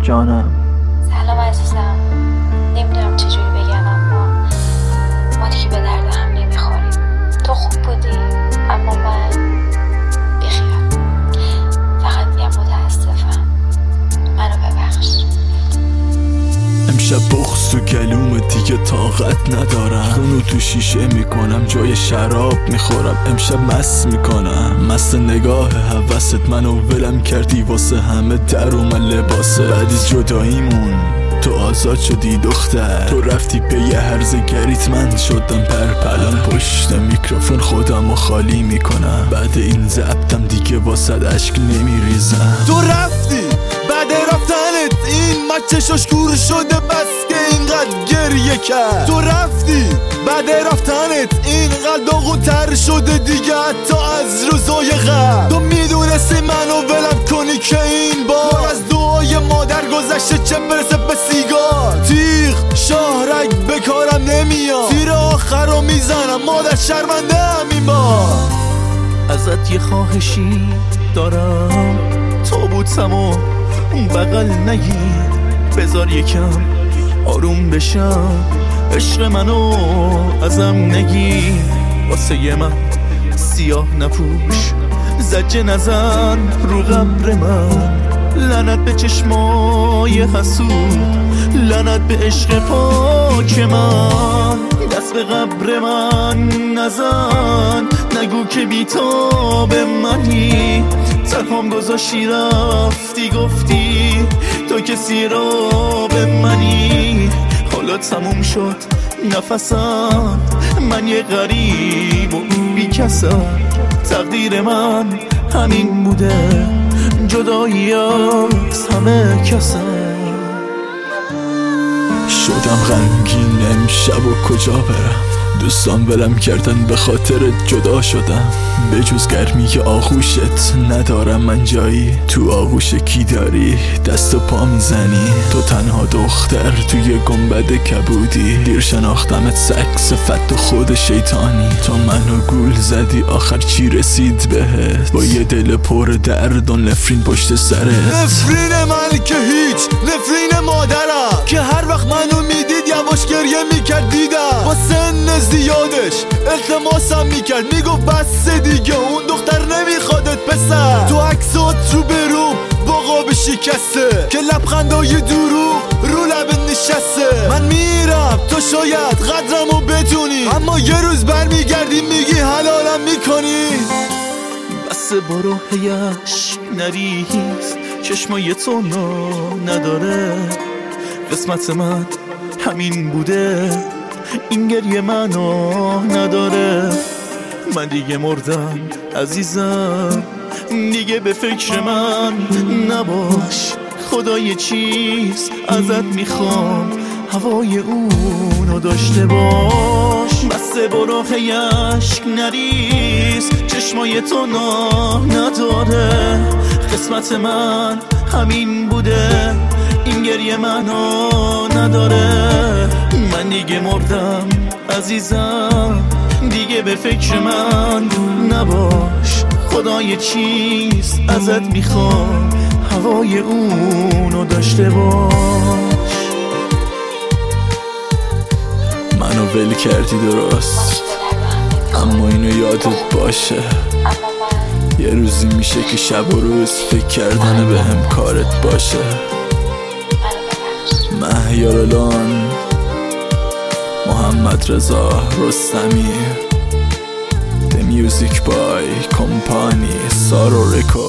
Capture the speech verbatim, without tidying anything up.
جانم. سلام عزیزم. نمیدونم چجوری بگم، اما ما دیگه به درد هم نمیخوریم. تو خوب بودی اما من بیخیال. فقط میگم متاسفم، منو ببخش. امشب بغض تو گلوم دیگه طاقت ندارم. خونو تو شیشه میکنم، جای شراب میخورم. امشب مست میکنم، مست نگاه هوست. منو ولم کردی واسه همه در اومد لباسه. بعدی جداییمون تو آزاد شدی دختر. تو رفتی به یه هرزه گریت، من شدم پرپلان. پشت میکروفون خودمو خالی میکنم. بعد این ضبطم دیگه واسه اشک نمیریزم. تو رفتی بعد رفتنت این مچشاش کور شده، بس که اینقدر گریه کرد. تو رفتی بعد رفتنت اینقدر داغون‌تر شده دیگه حتی از روزای قبل. تو میدونستی منو ولم کنی که این بار از دعای مادر گذشته، چه برسه به سیگار. تیغ شاهرگ به کارم نمیاد، تیر آخر رو میزنم، مادر شرمنده هم این بار. ازت یه خواهشی دارم، تابوتمو اون بغل نگیر. بذار یکم آروم بشم، عشق منو ازم نگیر. واسه من سیاه نپوش، زجه نزن رو قبر من. لعنت به چشمای حسود، لعنت به عشق پاک من. دست به قبر من نزن، نگو که بیتاب منی. تنهام گذاشتی رفتی گفتی تو کسی را به منی. حالا تموم شد نفسم، من یه غریب و بی کسم. تقدیر من همین بوده، جدایی از همه کسم. شدم غمگین امشب و کجا برم. دوستان ولم کردن به خاطر جدا شدم. به جز گرمی آغوشت ندارم من جایی. تو آغوش کی داری دست و پا میزنی؟ تو تنها دختر توی گنبد کبودی. دیر شناختمت سگ صفت و خود شیطانی. تو منو گول زدی آخر چی رسید بهت؟ با یه دل پر درد و نفرین پشت سرت. نفرین من که هیچ، نفرین مادرم که هر وقت منو میدید یواش گریه میکرد. دیدم با سن زیادش التماسم میکرد، میگفت بس دیگه اون دختر نمیخوادت پسر. تو عکسات رو برو با قاب شکسته که لبخندای دروغ رو لبت نشسته. من میرم تو شاید قدرمو بدونی، اما یه روز برمیگردی میگی حلالم میکنی. بس برو هیش نریز، چشمای تو نداره. قسمت من همین بوده، این گریه منو نداره. من دیگه مردم عزیزم، دیگه به فکر من نباش. خدا یه چیز ازت میخوام، هوای اونو داشته باش. بس برو هیش نریز، چشمای تو نداره. قسمت من همین بوده، این گریه منو نداره. من دیگه مردم عزیزم، دیگه به فکر من نباش. خدا یه چیز ازت میخوام، هوای اونو داشته باش. منو ول کردی درست، اما اینو یادت باشه. یه روزی میشه که شب و روز فکر کردن به هم کارت باشه. مهیار لان، محمد رضا رستمی. The Music by Company سارو رکورد.